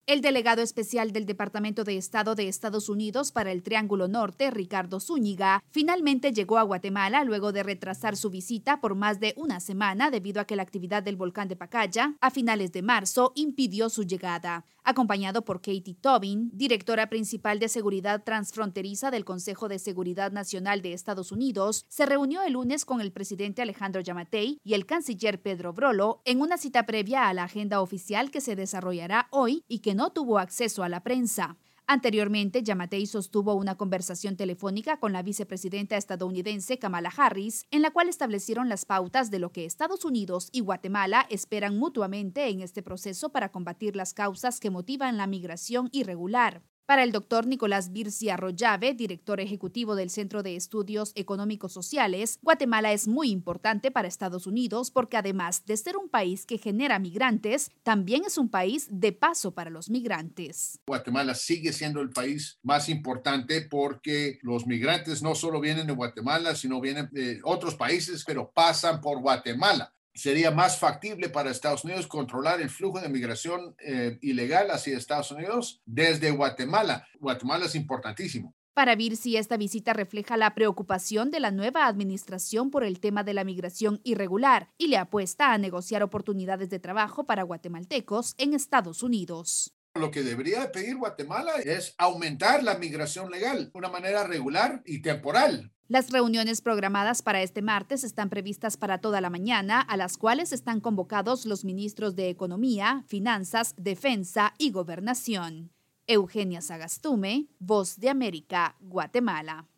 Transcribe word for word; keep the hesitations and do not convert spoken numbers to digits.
El delegado especial del Departamento de Estado de Estados Unidos para el Triángulo Norte, Ricardo Zúñiga, finalmente llegó a Guatemala luego de retrasar su visita por más de una semana debido a que la actividad del volcán de Pacaya a finales de marzo impidió su llegada. Acompañado por Katie Tobin, directora principal de Seguridad Transfronteriza del Consejo de Seguridad Nacional de Estados Unidos, se reunió el lunes con el presidente Alejandro Yamatei y el canciller Pedro Brolo en una cita previa a la agenda oficial que se desarrollará hoy y que no no tuvo acceso a la prensa. Anteriormente, Yamatei sostuvo una conversación telefónica con la vicepresidenta estadounidense Kamala Harris, en la cual establecieron las pautas de lo que Estados Unidos y Guatemala esperan mutuamente en este proceso para combatir las causas que motivan la migración irregular. Para el doctor Nicolás Birsi Arroyave, director ejecutivo del Centro de Estudios Económicos Sociales, Guatemala es muy importante para Estados Unidos porque además de ser un país que genera migrantes, también es un país de paso para los migrantes. Guatemala sigue siendo el país más importante porque los migrantes no solo vienen de Guatemala, sino vienen de otros países, pero pasan por Guatemala. Sería más factible para Estados Unidos controlar el flujo de migración eh, ilegal hacia Estados Unidos desde Guatemala. Guatemala es importantísimo. Para Birsi, esta visita refleja la preocupación de la nueva administración por el tema de la migración irregular y le apuesta a negociar oportunidades de trabajo para guatemaltecos en Estados Unidos. Lo que debería pedir Guatemala es aumentar la migración legal de una manera regular y temporal. Las reuniones programadas para este martes están previstas para toda la mañana, a las cuales están convocados los ministros de Economía, Finanzas, Defensa y Gobernación. Eugenia Sagastume, Voz de América, Guatemala.